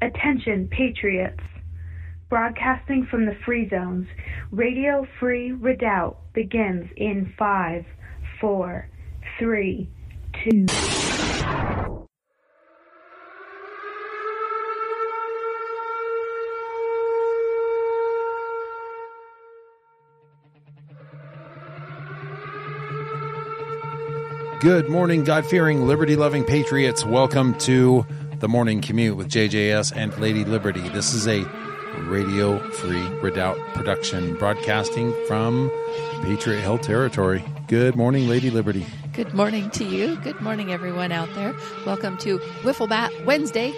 Attention, Patriots. Broadcasting from the Free Zones, Radio Free Redoubt begins in 5, 4, 3, 2... Good morning, God-fearing, liberty-loving patriots. Welcome to the Morning Commute with JJS and Lady Liberty. This is a Radio Free Redoubt production broadcasting from Patriot Hill territory. Good morning, Lady Liberty. Good morning to you. Good morning, everyone out there. Welcome to Wiffle Bat Wednesday.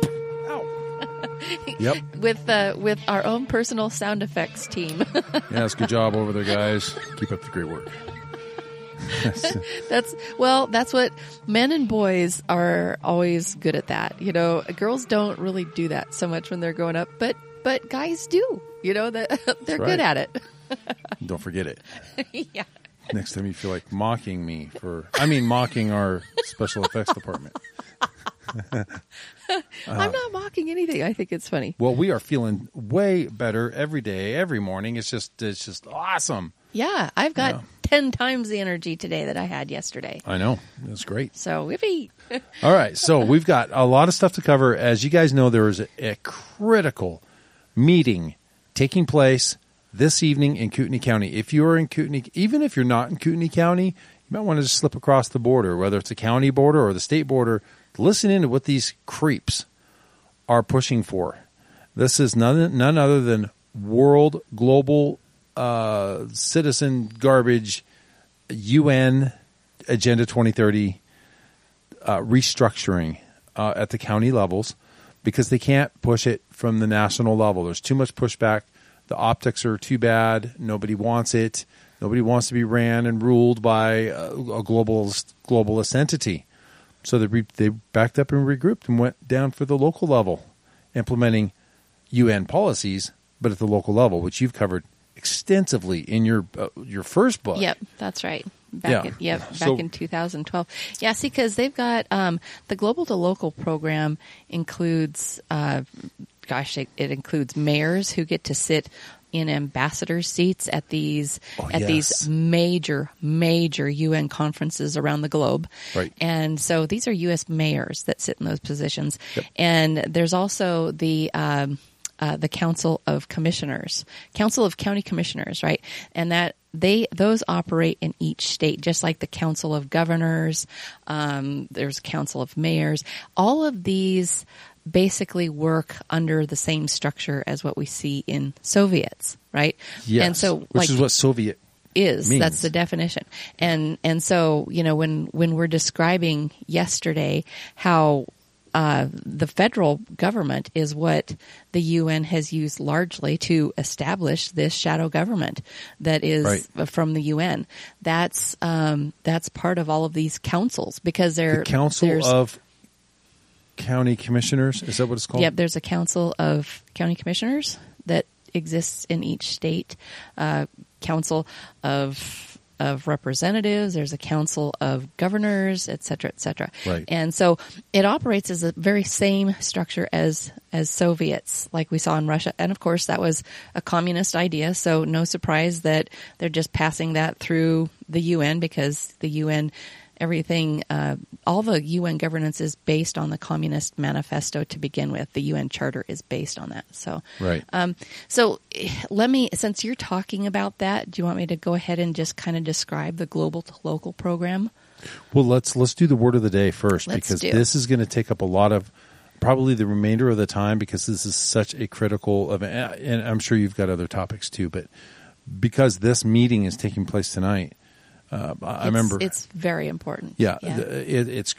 Yep. With our own personal sound effects team. Yes, good job over there, guys. Keep up the great work. That's what men and boys are always good at that. You know, girls don't really do that so much when they're growing up, but guys do. You know, that they're good at it. Don't forget it. Yeah. Next time you feel like mocking me mocking our special effects department. I'm not mocking anything. I think it's funny. Well, we are feeling way better every day, every morning. It's just awesome. Yeah, I've got 10 times the energy today that I had yesterday. I know. That's great. So, whippy. All right. So, we've got a lot of stuff to cover. As you guys know, there is a critical meeting taking place this evening in Kootenai County. If you are in Kootenai, even if you're not in Kootenai County, you might want to just slip across the border, whether it's a county border or the state border. Listen into what these creeps are pushing for. This is none other than world, global, citizen garbage, UN Agenda 2030 restructuring at the county levels because they can't push it from the national level. There's too much pushback. The optics are too bad. Nobody wants it. Nobody wants to be ran and ruled by a globalist entity. So they backed up and regrouped and went down for the local level, implementing UN policies, but at the local level, which you've covered extensively in your first book. Yep, that's right. Back in 2012. Yeah, see, because they've got the Global to Local program includes, it includes mayors who get to sit in ambassador seats at these major UN conferences around the globe. Right. And so these are U.S. mayors that sit in those positions. Yep. And there's also the Council of Commissioners, Council of County Commissioners, right? And that those operate in each state, just like the Council of Governors. There's a Council of Mayors. All of these basically work under the same structure as what we see in Soviets, right? Yes. And so, which is what Soviet means. That's the definition. And so, you know, when we're describing yesterday how the federal government is what the UN has used largely to establish this shadow government that is from the UN. That's part of all of these councils because they're the Council of County Commissioners. Is that what it's called? Yep. There's a Council of County Commissioners that exists in each state. Council of Representatives. There's a Council of Governors, et cetera, et cetera. Right. And so it operates as a very same structure as Soviets, like we saw in Russia. And of course, that was a communist idea. So no surprise that they're just passing that through the UN because the UN, everything, all the UN governance is based on the Communist Manifesto to begin with. The UN Charter is based on that. So, right. So let me, since you're talking about that, do you want me to go ahead and just kind of describe the Global to Local program? Well, let's do the word of the day first because this is going to take up a lot of probably the remainder of the time because this is such a critical event. And I'm sure you've got other topics too, but because this meeting is taking place tonight, I remember it's very important. Yeah. It's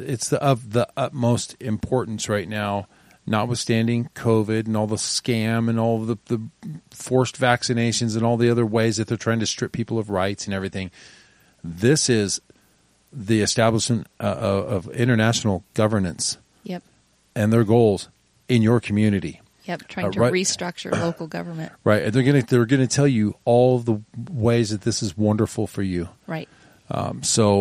of the utmost importance right now, notwithstanding COVID and all the scam and all of the forced vaccinations and all the other ways that they're trying to strip people of rights and everything. This is the establishment of international governance. Yep. And their goals in your community. Yep, trying to restructure local government. Right, and they're going to tell you all the ways that this is wonderful for you. Right.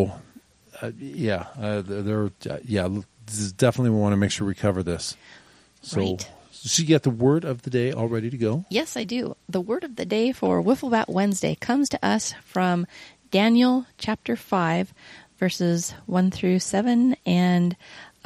This is definitely we want to make sure we cover this. So you got the word of the day all ready to go? Yes, I do. The word of the day for Wifflebat Wednesday comes to us from Daniel chapter 5, verses 1 through 7 and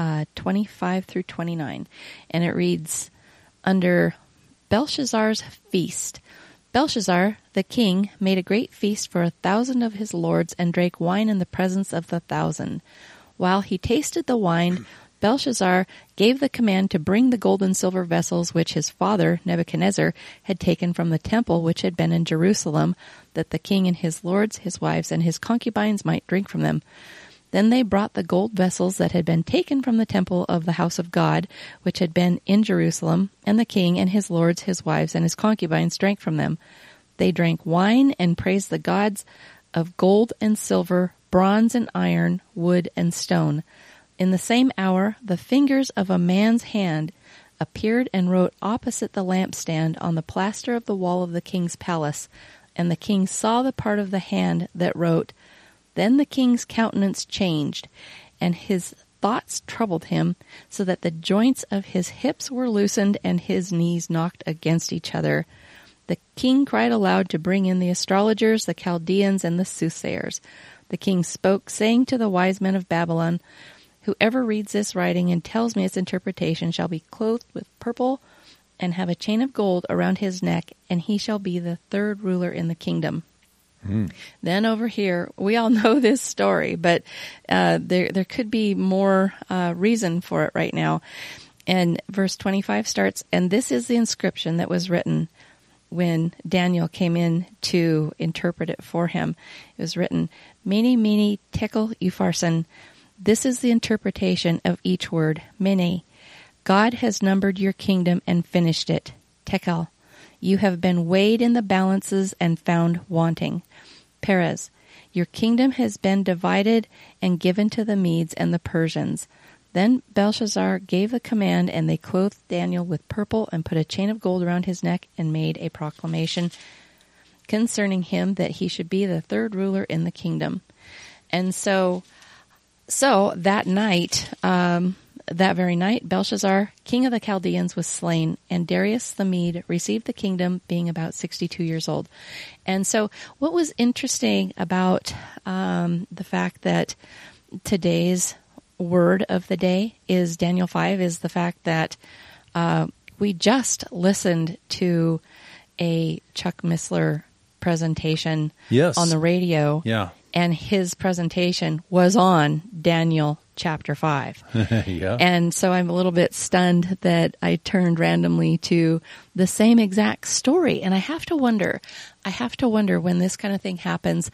25 through 29. And it reads, under Belshazzar's feast. Belshazzar, the king, made a great feast for 1,000 of his lords and drank wine in the presence of the 1,000. While he tasted the wine, Belshazzar gave the command to bring the gold and silver vessels which his father, Nebuchadnezzar, had taken from the temple which had been in Jerusalem, that the king and his lords, his wives, and his concubines might drink from them. Then they brought the gold vessels that had been taken from the temple of the house of God, which had been in Jerusalem, and the king and his lords, his wives, and his concubines drank from them. They drank wine and praised the gods of gold and silver, bronze and iron, wood and stone. In the same hour, the fingers of a man's hand appeared and wrote opposite the lampstand on the plaster of the wall of the king's palace. And the king saw the part of the hand that wrote. Then the king's countenance changed, and his thoughts troubled him, so that the joints of his hips were loosened and his knees knocked against each other. The king cried aloud to bring in the astrologers, the Chaldeans, and the soothsayers. The king spoke, saying to the wise men of Babylon, whoever reads this writing and tells me its interpretation shall be clothed with purple and have a chain of gold around his neck, and he shall be the third ruler in the kingdom. Then over here, we all know this story, but there could be more reason for it right now. And verse 25 starts, and this is the inscription that was written when Daniel came in to interpret it for him. It was written, Mene, Mene, Tekel, Upharsin. This is the interpretation of each word, Mene. God has numbered your kingdom and finished it. Tekel. You have been weighed in the balances and found wanting. Perez. Your kingdom has been divided and given to the Medes and the Persians. Then Belshazzar gave the command, and they clothed Daniel with purple and put a chain of gold around his neck and made a proclamation concerning him that he should be the third ruler in the kingdom. And so that night, that very night, Belshazzar, king of the Chaldeans, was slain, and Darius the Mede received the kingdom, being about 62 years old. And so what was interesting about the fact that today's word of the day is Daniel 5 is the fact that we just listened to a Chuck Missler presentation on the radio. Yeah. And his presentation was on Daniel chapter 5. Yeah. And so I'm a little bit stunned that I turned randomly to the same exact story. And I have to wonder when this kind of thing happens,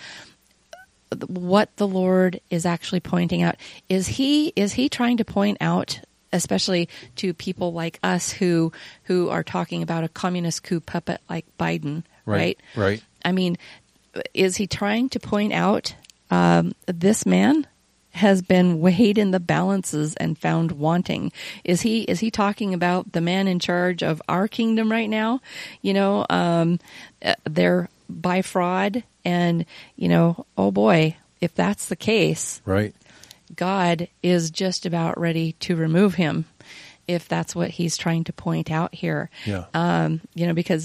what the Lord is actually pointing out. Is he trying to point out, especially to people like us who are talking about a communist coup puppet like Biden, right? Right. I mean, is he trying to point out this man has been weighed in the balances and found wanting? Is he talking about the man in charge of our kingdom right now? You know, they're by fraud, and oh boy, if that's the case, right? God is just about ready to remove him, if that's what he's trying to point out here. Yeah. Because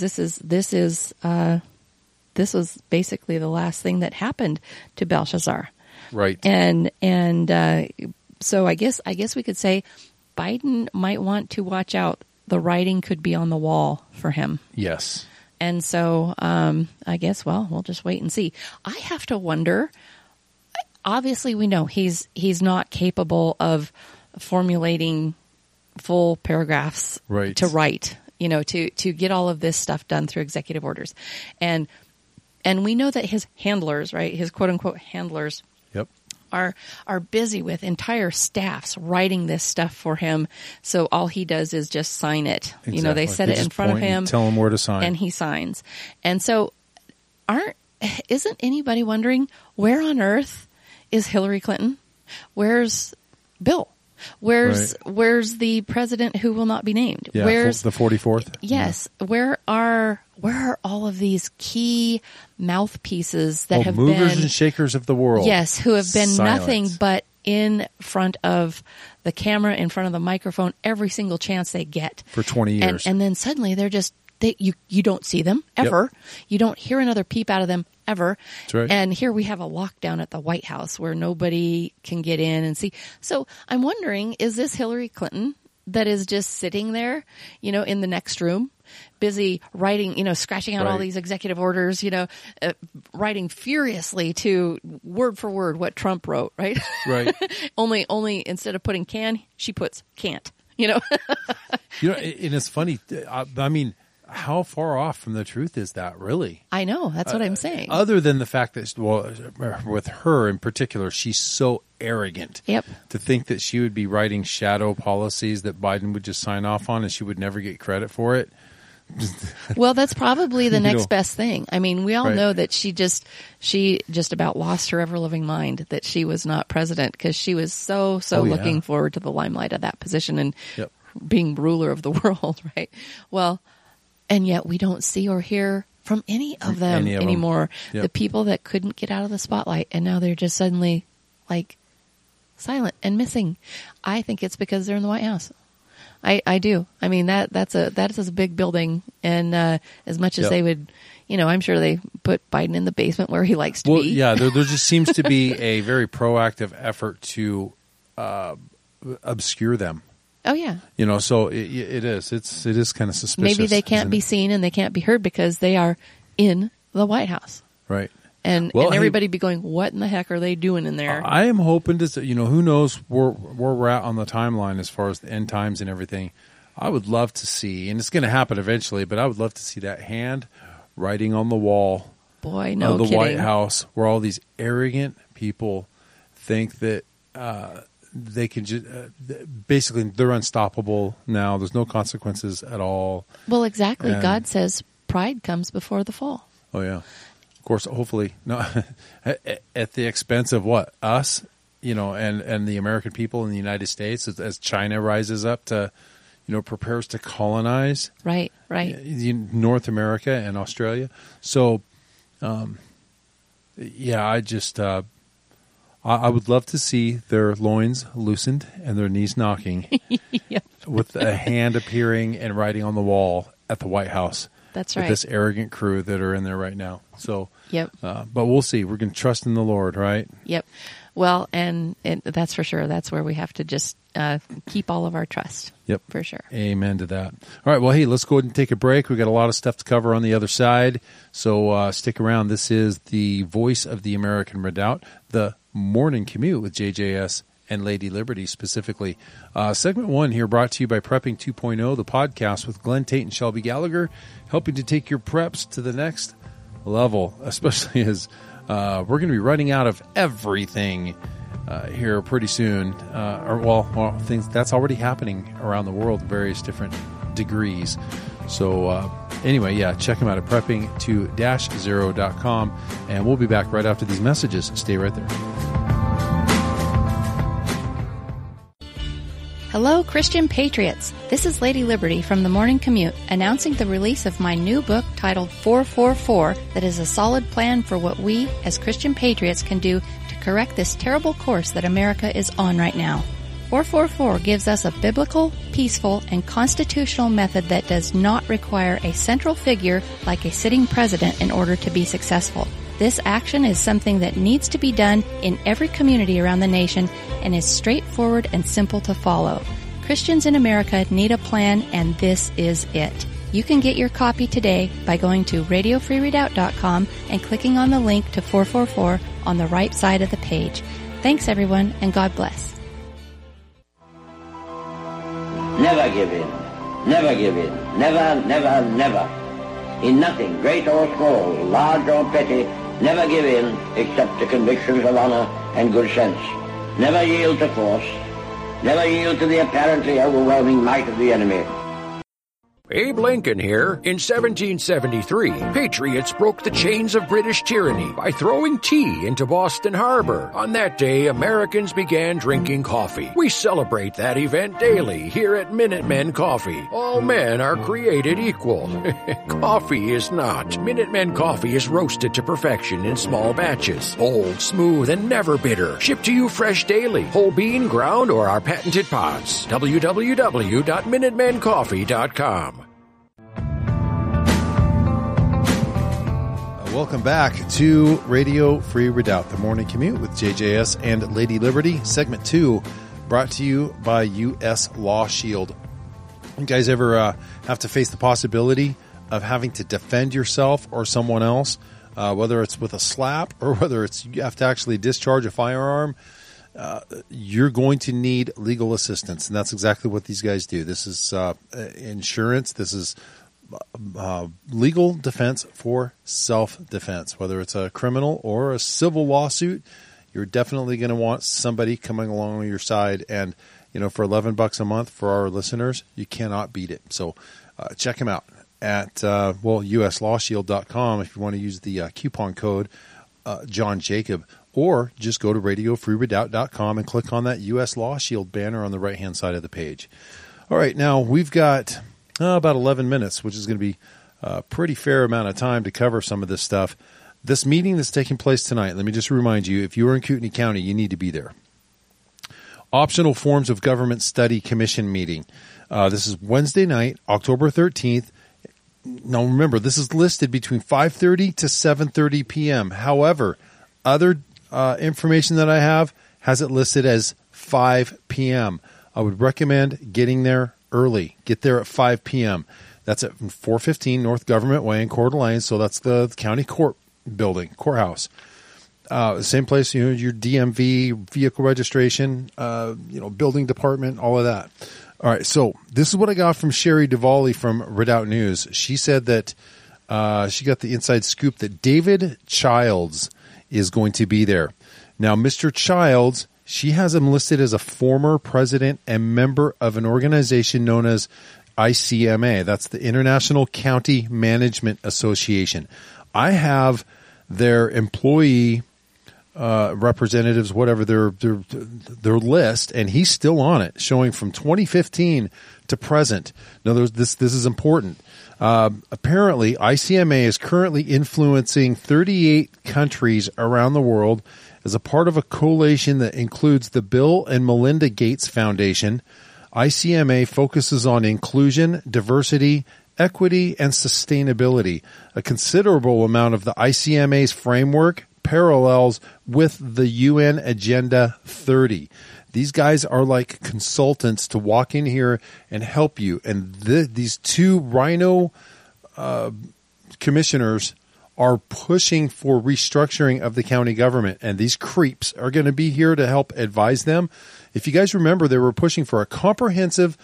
this was basically the last thing that happened to Belshazzar. Right. And so I guess we could say Biden might want to watch out. The writing could be on the wall for him. Yes. And so I guess, we'll just wait and see. I have to wonder, obviously we know he's not capable of formulating full paragraphs to write, to get all of this stuff done through executive orders. And we know that his handlers, right, his quote-unquote handlers, yep, are busy with entire staffs writing this stuff for him. So all he does is just sign it. Exactly. They set it in front of him. Tell him where to sign. And he signs. And so isn't anybody wondering, where on earth is Hillary Clinton? Where's Bill? Where's the president who will not be named? Yeah, where's the 44th? Yes. Yeah. Where are all of these key mouthpieces that have movers been and shakers of the world? Yes, who have been silent. Nothing but in front of the camera, in front of the microphone, every single chance they get. For 20 years. And then suddenly they're just, you don't see them ever. Yep. You don't hear another peep out of them ever. That's right. And here we have a lockdown at the White House where nobody can get in and see. So I'm wondering, is this Hillary Clinton that is just sitting there, in the next room, busy writing, scratching out all these executive orders, writing furiously to word for word what Trump wrote, right? Right. only instead of putting can, she puts can't, And it's funny. I mean, how far off from the truth is that, really? I know. That's what I'm saying. Other than the fact that, with her in particular, she's so arrogant. Yep. To think that she would be writing shadow policies that Biden would just sign off on and she would never get credit for it. Well, that's probably the next best thing. I mean, we all know that she just about lost her ever-living mind that she was not president because she was so looking forward to the limelight of that position and being ruler of the world, right? Well, and yet we don't see or hear from any of them anymore. Yep. The people that couldn't get out of the spotlight, and now they're just suddenly like silent and missing. I think it's because they're in the White House. I do. I mean, that is a big building, and as much as they would, I'm sure they put Biden in the basement where he likes to be. Well, yeah, there just seems to be a very proactive effort to obscure them. Oh yeah. So it is kind of suspicious. Maybe they can't be seen and they can't be heard because they are in the White House. Right. And everybody be going, what in the heck are they doing in there? I am hoping to, who knows where we're at on the timeline as far as the end times and everything. I would love to see, and it's going to happen eventually, but I would love to see that hand writing on the wall of the White House where all these arrogant people think that they can just basically they're unstoppable now. There's no consequences at all. Well, exactly. And God says pride comes before the fall. Oh, yeah. Of course, hopefully, no, at the expense of what? Us, and the American people in the United States as China rises up to, prepares to colonize. Right. North America and Australia. So, I just, I would love to see their loins loosened and their knees knocking with a hand appearing and writing on the wall at the White House. That's right. With this arrogant crew that are in there right now. So, but we'll see. We're going to trust in the Lord, right? Yep. Well, and that's for sure. That's where we have to just keep all of our trust. Yep. For sure. Amen to that. All right. Well, hey, let's go ahead and take a break. We've got a lot of stuff to cover on the other side. So stick around. This is the Voice of the American Redoubt, the Morning Commute with JJS and Lady Liberty specifically. Segment 1 here brought to you by Prepping 2.0, the podcast with Glenn Tate and Shelby Gallagher, helping to take your preps to the next level, especially as we're going to be running out of everything here pretty soon. Things that's already happening around the world in various different degrees. So anyway, check them out at prepping2-0.com, and we'll be back right after these messages. Stay right there. Hello, Christian Patriots. This is Lady Liberty from the Morning Commute, announcing the release of my new book titled 444 that is a solid plan for what we, as Christian Patriots, can do to correct this terrible course that America is on right now. 444 gives us a biblical, peaceful, and constitutional method that does not require a central figure like a sitting president in order to be successful. This action is something that needs to be done in every community around the nation and is straightforward and simple to follow. Christians in America need a plan, and this is it. You can get your copy today by going to radiofreeredoubt.com and clicking on the link to 444 on the right side of the page. Thanks, everyone, and God bless. Never give in. Never give in. Never, never, never. In nothing, great or small, large or petty, never give in except to convictions of honor and good sense. Never yield to force. Never yield to the apparently overwhelming might of the enemy. Abe Lincoln here. In 1773, patriots broke the chains of British tyranny by throwing tea into Boston Harbor. On that day, Americans began drinking coffee. We celebrate that event daily here at Minutemen Coffee. All men are created equal. Coffee is not. Minutemen Coffee is roasted to perfection in small batches. Bold, smooth, and never bitter. Shipped to you fresh daily. Whole bean, ground, or our patented pods. www.MinutemenCoffee.com. Welcome back to Radio Free Redoubt, the morning commute with JJS and Lady Liberty. Segment 2 brought to you by U.S. Law Shield. You guys ever have to face the possibility of having to defend yourself or someone else, whether it's with a slap or whether it's you have to actually discharge a firearm? You're going to need legal assistance, and that's exactly what these guys do. This is insurance. This is legal defense for self-defense. Whether it's a criminal or a civil lawsuit, you're definitely going to want somebody coming along on your side. And, you know, for $11 a month for our listeners, you cannot beat it. So check them out at, uslawshield.com if you want to use the coupon code John Jacob. Or just go to radiofreeredoubt.com and click on that U.S. Law Shield banner on the right-hand side of the page. All right, now we've got about 11 minutes, which is going to be a pretty fair amount of time to cover some of this stuff. This meeting that's taking place tonight, let me just remind you, if you are in Kootenai County, you need to be there. Optional Forms of Government Study Commission meeting. This is Wednesday night, October 13th. Now remember, this is listed between 5:30 to 7:30 p.m. However, other information that I have has it listed as 5 p.m. I would recommend getting there early. Get there at 5 p.m. That's at 415 North Government Way in Coeur d'Alene, so that's the county court building, courthouse. Same place, you know, your DMV, vehicle registration, building department, all of that. All right, so this is what I got from Sherry Duvally from Redoubt News. She said that she got the inside scoop that David Childs is going to be there. Now, Mr. Childs, she has him listed as a former president and member of an organization known as ICMA. That's the International County Management Association. I have their employee representatives, whatever their list, and he's still on it, showing from 2015 to present. Now, this is important. Apparently, ICMA is currently influencing 38 countries around the world as a part of a coalition that includes the Bill and Melinda Gates Foundation. ICMA focuses on inclusion, diversity, equity, and sustainability. A considerable amount of the ICMA's framework parallels with the UN Agenda 30. These guys are like consultants to walk in here and help you. And these two rhino commissioners are pushing for restructuring of the county government. And these creeps are going to be here to help advise them. If you guys remember, they were pushing for a comprehensive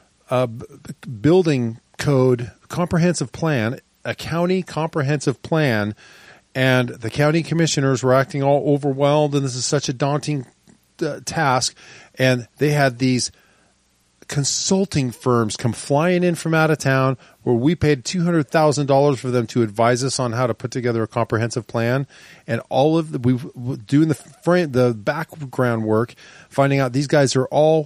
building code, comprehensive plan, a county comprehensive plan. And the county commissioners were acting all overwhelmed, and this is such a daunting task. And they had these consulting firms come flying in from out of town where we paid $200,000 for them to advise us on how to put together a comprehensive plan. And all of we doing the background work, finding out these guys are all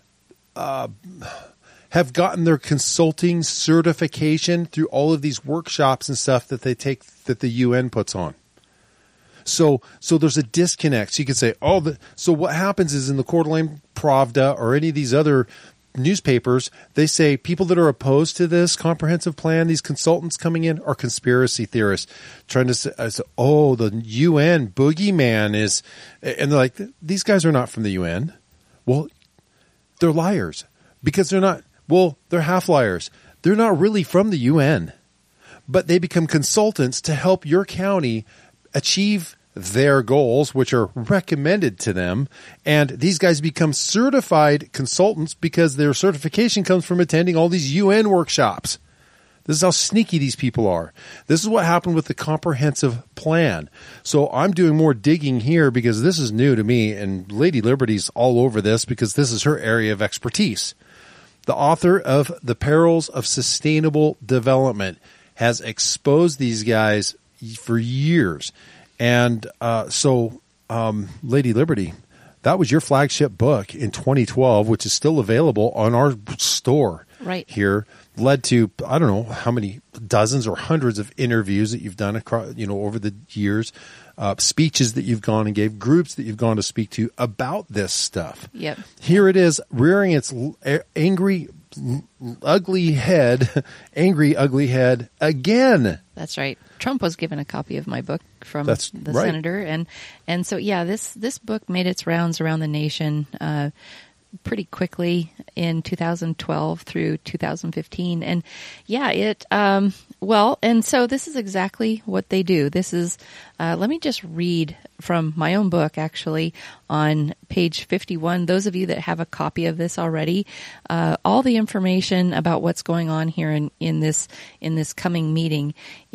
have gotten their consulting certification through all of these workshops and stuff that they take that the UN puts on. So there's a disconnect. So you could say, so what happens is in the Coeur d'Alene Pravda or any of these other newspapers, they say people that are opposed to this comprehensive plan, these consultants coming in, are conspiracy theorists trying to say, the UN boogeyman is, and they're like, these guys are not from the UN. Well, they're liars because they're not. Well, they're half liars. They're not really from the UN, but they become consultants to help your county achieve their goals, which are recommended to them. And these guys become certified consultants because their certification comes from attending all these UN workshops. This is how sneaky these people are. This is what happened with the comprehensive plan. So I'm doing more digging here because this is new to me, and Lady Liberty's all over this because this is her area of expertise. the author of The Perils of Sustainable Development, has exposed these guys for years. And Lady Liberty, that was your flagship book in 2012, which is still available on our store here. Led to, I don't know how many dozens or hundreds of interviews that you've done across, over the years, speeches that you've gone and gave, groups that you've gone to speak to about this stuff. Yep. Here it is, rearing its angry, ugly head again. That's right. Trump was given a copy of my book from the senator, and so this book made its rounds around the nation pretty quickly in 2012 through 2015, and and so this is exactly what they do. This is let me just read from my own book, actually, on page 51. Those of you that have a copy of this already, all the information about what's going on here in this coming meeting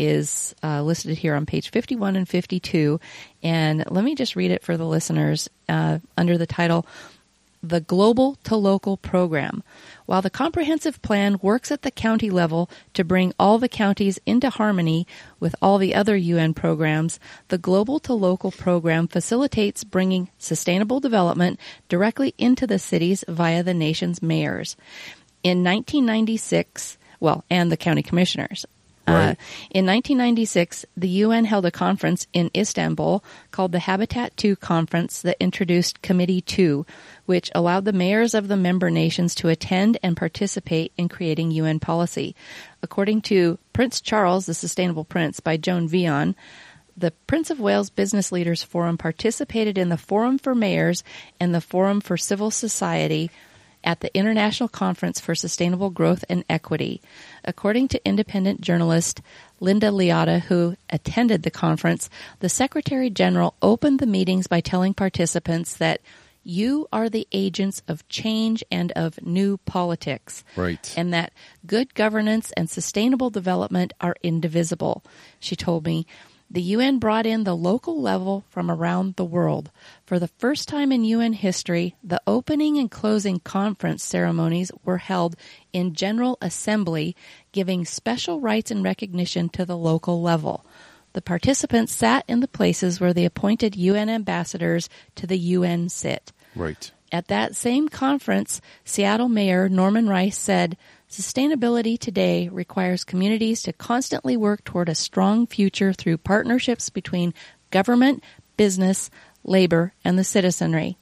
is listed here on page 51 and 52. And let me just read it for the listeners under the title, The Global to Local Program. While the comprehensive plan works at the county level to bring all the counties into harmony with all the other UN programs, the Global to Local Program facilitates bringing sustainable development directly into the cities via the nation's mayors. In 1996, and the county commissioners. Right. In 1996, the UN held a conference in Istanbul called the Habitat II Conference that introduced Committee 2, which allowed the mayors of the member nations to attend and participate in creating UN policy. According to Prince Charles, the Sustainable Prince, by Joan Vion, the Prince of Wales Business Leaders Forum participated in the Forum for Mayors and the Forum for Civil Society at the International Conference for Sustainable Growth and Equity. According to independent journalist Linda Liotta, who attended the conference, the Secretary General opened the meetings by telling participants that you are the agents of change and of new politics. Right. And that good governance and sustainable development are indivisible. She told me, the UN brought in the local level from around the world. For the first time in UN history, the opening and closing conference ceremonies were held in General Assembly, giving special rights and recognition to the local level. The participants sat in the places where the appointed UN ambassadors to the UN sit. Right. At that same conference, Seattle Mayor Norman Rice said, sustainability today requires communities to constantly work toward a strong future through partnerships between government, business, labor, and the citizenry.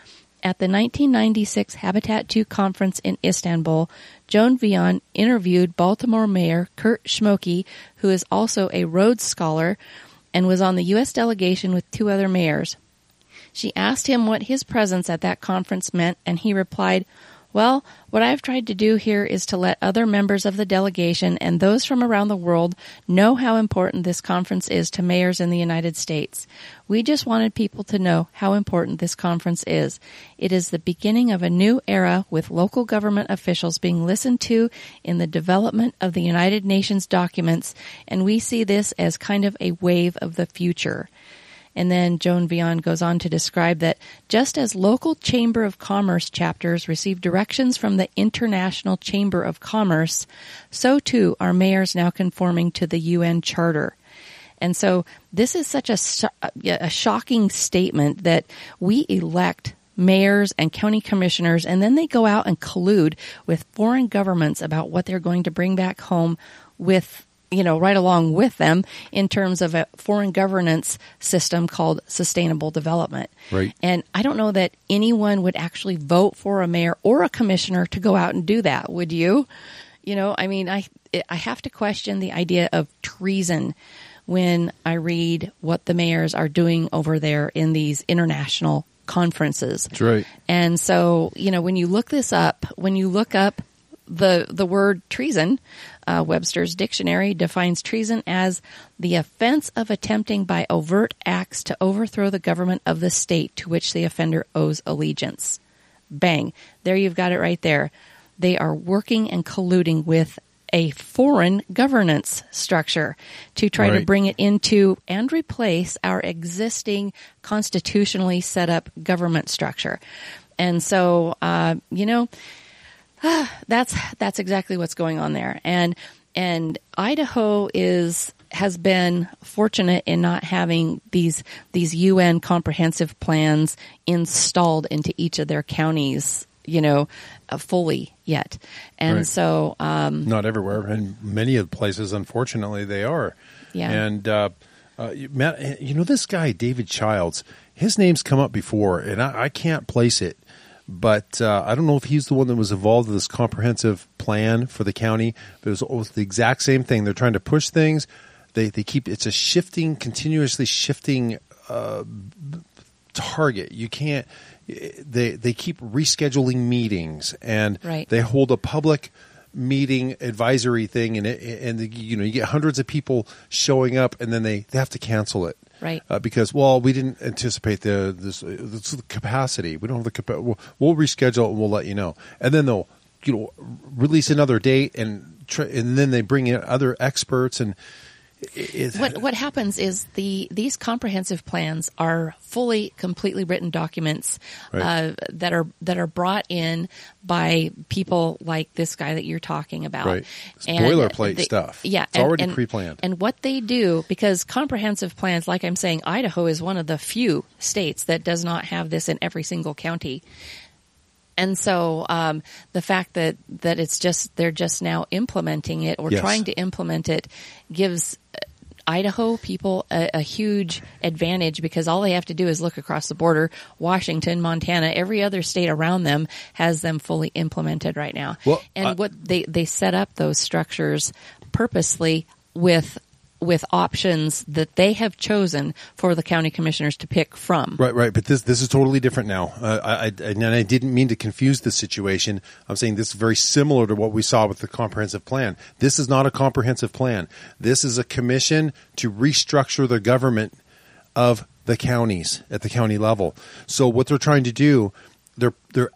At the 1996 Habitat II conference in Istanbul, Joan Vion interviewed Baltimore Mayor Kurt Schmoke, who is also a Rhodes Scholar and was on the U.S. delegation with two other mayors. She asked him what his presence at that conference meant, and he replied, well, what I've tried to do here is to let other members of the delegation and those from around the world know how important this conference is to mayors in the United States. We just wanted people to know how important this conference is. It is the beginning of a new era with local government officials being listened to in the development of the United Nations documents, and we see this as kind of a wave of the future. And then Joan Vion goes on to describe that just as local Chamber of Commerce chapters receive directions from the International Chamber of Commerce, so too are mayors now conforming to the UN Charter. And so this is such a shocking statement that we elect mayors and county commissioners, and then they go out and collude with foreign governments about what they're going to bring back home with, right along with them in terms of a foreign governance system called sustainable development. Right. And I don't know that anyone would actually vote for a mayor or a commissioner to go out and do that. Would you? I have to question the idea of treason when I read what the mayors are doing over there in these international conferences. That's right. And so, when you look this up, when you look up the word treason, Webster's dictionary defines treason as the offense of attempting by overt acts to overthrow the government of the state to which the offender owes allegiance. Bang. There you've got it right there. They are working and colluding with a foreign governance structure to try to bring it into and replace our existing constitutionally set up government structure. And so, That's exactly what's going on there. And Idaho has been fortunate in not having these UN comprehensive plans installed into each of their counties, fully yet. And right. So not everywhere, and many of the places, unfortunately, they are. Yeah. And Matt, this guy David Childs, his name's come up before, and I can't place it. But I don't know if he's the one that was involved in this comprehensive plan for the county. But it was the exact same thing. They're trying to push things. They keep it's a continuously shifting target. You can't. They keep rescheduling meetings, and right. They hold a public meeting advisory thing, and you get hundreds of people showing up, and then they have to cancel it. Right. Because we didn't anticipate this capacity. We don't have the capacity. We'll reschedule it and we'll let you know. And then they'll release another date and then they bring in other experts and. What happens is these comprehensive plans are completely written documents right. that are brought in by people like this guy that you're talking about. Right. It's boilerplate stuff. Yeah, it's already pre-planned. And what they do, because comprehensive plans, like I'm saying, Idaho is one of the few states that does not have this in every single county. And so the fact that they're just now implementing it or yes. trying to implement it gives Idaho people a huge advantage, because all they have to do is look across the border. Washington, Montana, every other state around them has them fully implemented right now. Well, what they set up those structures purposely with options that they have chosen for the county commissioners to pick from. Right. But this is totally different now. I didn't mean to confuse the situation. I'm saying this is very similar to what we saw with the comprehensive plan. This is not a comprehensive plan. This is a commission to restructure the government of the counties at the county level. So what they're trying to do, they're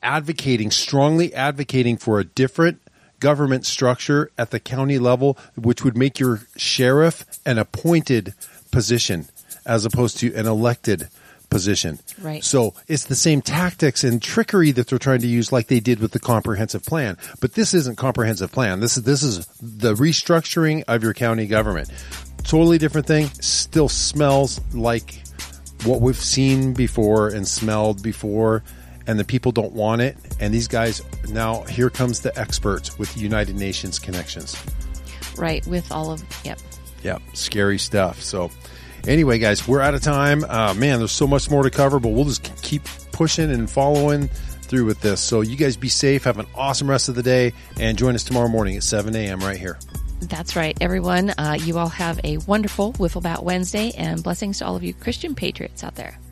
strongly advocating for a different government structure at the county level, which would make your sheriff an appointed position as opposed to an elected position. Right. So it's the same tactics and trickery that they're trying to use like they did with the comprehensive plan. But this isn't comprehensive plan. This is the restructuring of your county government. Totally different thing. Still smells like what we've seen before and smelled before. And the people don't want it. And these guys, now here comes the experts with United Nations connections. Right, with all of, yep. Yep, scary stuff. So anyway, guys, we're out of time. Man, there's so much more to cover, but we'll just keep pushing and following through with this. So you guys be safe. Have an awesome rest of the day. And join us tomorrow morning at 7 a.m. right here. That's right, everyone. You all have a wonderful Wiffle Bat Wednesday, and blessings to all of you Christian patriots out there.